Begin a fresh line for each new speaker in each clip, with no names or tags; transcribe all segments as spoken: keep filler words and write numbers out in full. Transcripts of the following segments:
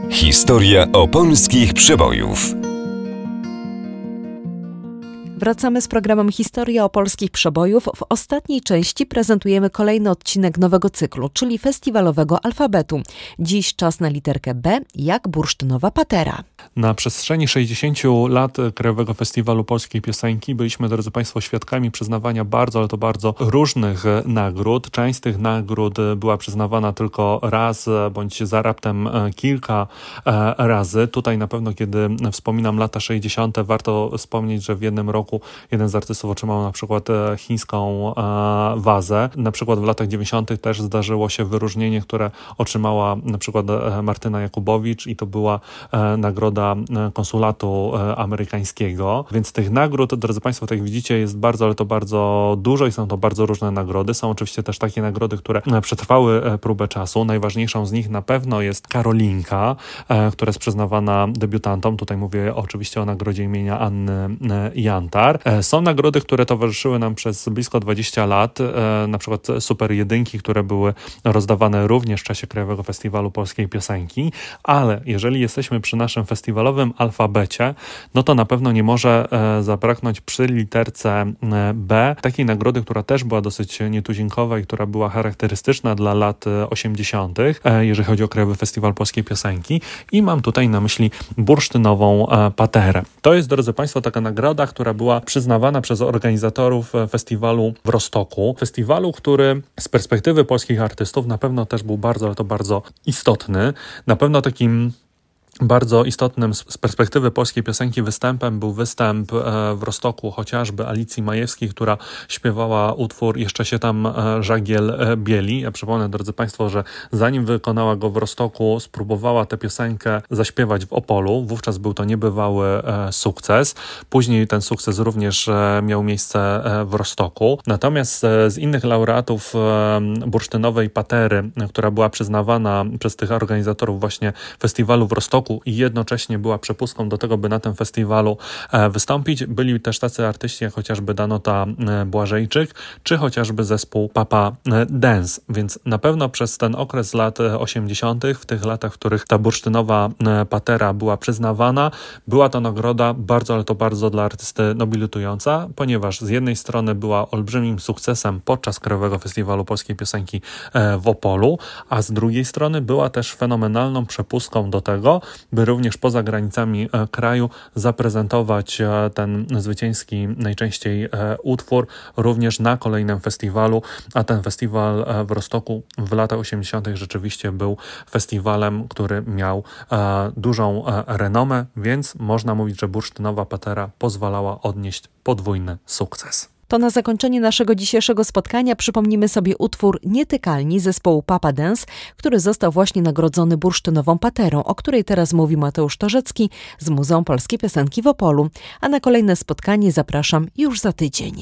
Historia opolskich przebojów.
Wracamy z programem Historia opolskich przebojów. W ostatniej części prezentujemy kolejny odcinek nowego cyklu, czyli festiwalowego alfabetu. Dziś czas na literkę B, jak bursztynowa patera.
Na przestrzeni sześćdziesięciu lat Krajowego Festiwalu Polskiej Piosenki byliśmy, drodzy Państwo, świadkami przyznawania bardzo, ale to bardzo różnych nagród. Część z tych nagród była przyznawana tylko raz, bądź za raptem kilka razy. Tutaj na pewno, kiedy wspominam lata sześćdziesiąte, warto wspomnieć, że w jednym roku jeden z artystów otrzymał na przykład chińską wazę. Na przykład w latach dziewięćdziesiątych też zdarzyło się wyróżnienie, które otrzymała na przykład Martyna Jakubowicz i to była nagroda konsulatu amerykańskiego. Więc tych nagród, drodzy Państwo, tak jak widzicie, jest bardzo, ale to bardzo dużo i są to bardzo różne nagrody. Są oczywiście też takie nagrody, które przetrwały próbę czasu. Najważniejszą z nich na pewno jest Karolinka, która jest przyznawana debiutantom. Tutaj mówię oczywiście o nagrodzie imienia Anny Jantar. Są nagrody, które towarzyszyły nam przez blisko dwadzieścia lat, na przykład super jedynki, które były rozdawane również w czasie Krajowego Festiwalu Polskiej Piosenki, ale jeżeli jesteśmy przy naszym festiwalowym alfabecie, no to na pewno nie może zabraknąć przy literce B takiej nagrody, która też była dosyć nietuzinkowa i która była charakterystyczna dla lat osiemdziesiątych, jeżeli chodzi o Krajowy Festiwal Polskiej Piosenki, i mam tutaj na myśli bursztynową paterę. To jest, drodzy Państwo, taka nagroda, która była przyznawana przez organizatorów festiwalu w Roztoku. Festiwalu, który z perspektywy polskich artystów na pewno też był bardzo, ale to bardzo istotny. Na pewno takim bardzo istotnym z perspektywy polskiej piosenki występem był występ w Roztoku chociażby Alicji Majewskiej, która śpiewała utwór Jeszcze się tam żagiel bieli. Ja przypomnę, drodzy Państwo, że zanim wykonała go w Roztoku, spróbowała tę piosenkę zaśpiewać w Opolu. Wówczas był to niebywały sukces. Później ten sukces również miał miejsce w Roztoku. Natomiast z innych laureatów bursztynowej patery, która była przyznawana przez tych organizatorów właśnie festiwalu w Roztoku i jednocześnie była przepustką do tego, by na tym festiwalu wystąpić, byli też tacy artyści jak chociażby Danuta Błażejczyk, czy chociażby zespół Papa Dance. Więc na pewno przez ten okres lat osiemdziesiątych, w tych latach, w których ta bursztynowa patera była przyznawana, była to nagroda bardzo, ale to bardzo dla artysty nobilitująca, ponieważ z jednej strony była olbrzymim sukcesem podczas Krajowego Festiwalu Polskiej Piosenki w Opolu, a z drugiej strony była też fenomenalną przepustką do tego, by również poza granicami kraju zaprezentować ten zwycięski najczęściej utwór również na kolejnym festiwalu, a ten festiwal w Roztoku w latach osiemdziesiątych rzeczywiście był festiwalem, który miał dużą renomę, więc można mówić, że bursztynowa patera pozwalała odnieść podwójny sukces.
To na zakończenie naszego dzisiejszego spotkania przypomnimy sobie utwór Nietykalni zespołu Papa Dance, który został właśnie nagrodzony bursztynową paterą, o której teraz mówi Mateusz Torzecki z Muzeum Polskiej Piosenki w Opolu. A na kolejne spotkanie zapraszam już za tydzień.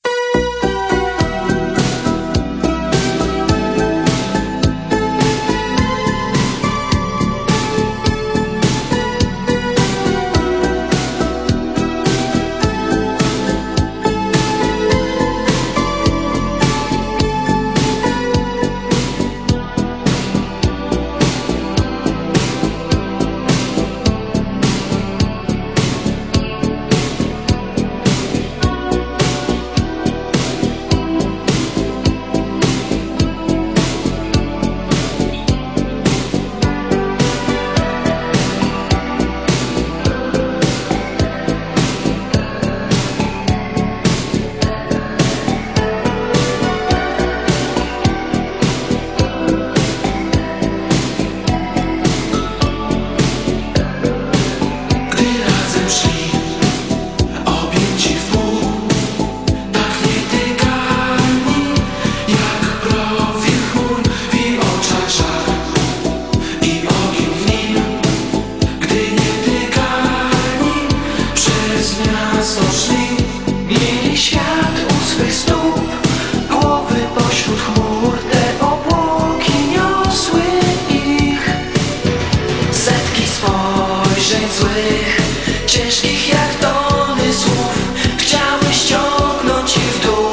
Ciężkich jak tony słów chciały ściągnąć ich w dół.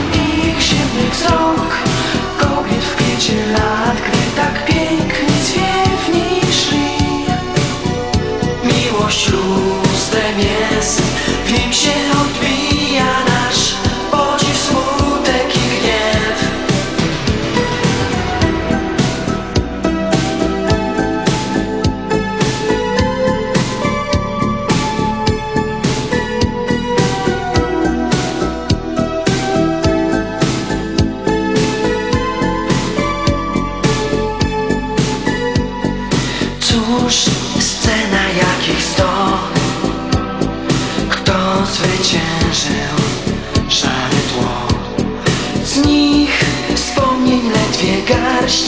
lat, gdy tak pięknie zwie. garść.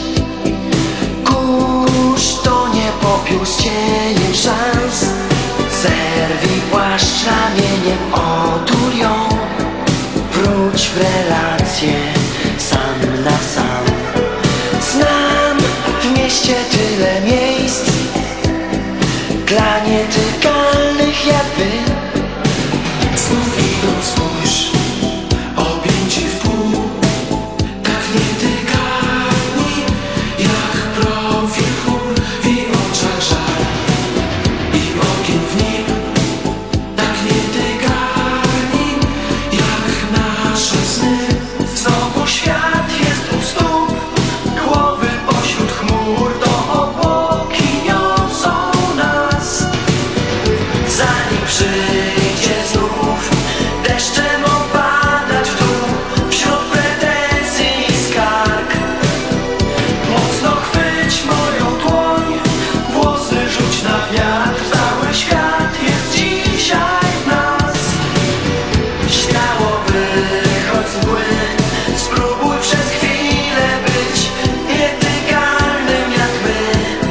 Kurz to nie popiół z cieniem szans. Zerwij płaszcz ramieniem, otul ją. Wróć w relacje sam na sam. Znam w mieście tyle miejsc dla nietykalnych jak wy.
Znów idą, spójrz, objęci w pół, tak nietykalni, jak profil chmur w jej oczach żar i ogień w nim. Tak nietykalni, jak nasze sny.
Znowu świat jest u stóp, głowy pośród chmur, to obłoki niosą nas. Zanim przyjdzie znów deszczem opadać w dół, wśród pretensji i skarg. Mocno chwyć moją dłoń, włosy rzuć na wiatr. Cały świat jest dzisiaj w nas. Śmiało wychodź z mgły, spróbuj przez chwilę być nietykalnym jak my.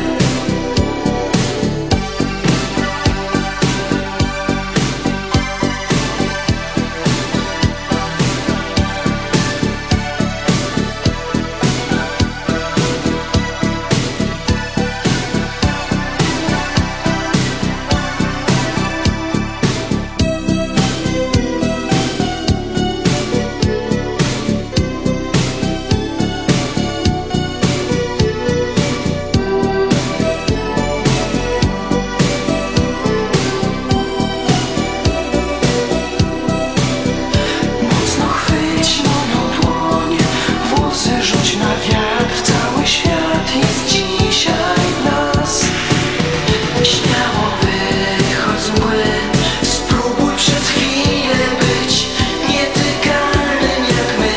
Mocno chwyć moją dłoń, włosy rzuć na wiatr. Cały świat jest dzisiaj w nas. Śmiało wychodź z mgły, spróbuj przez chwilę być nietykalnym jak my.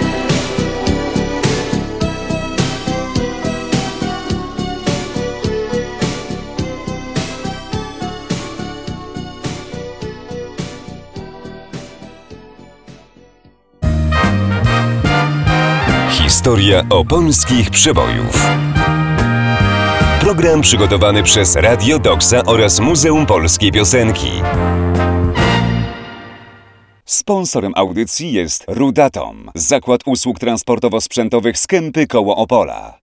Historia opolskich przebojów. Program przygotowany przez Radio Doksa oraz Muzeum Polskiej Piosenki. Sponsorem audycji jest Rudatom, zakład usług transportowo-sprzętowych z Kępy koło Opola.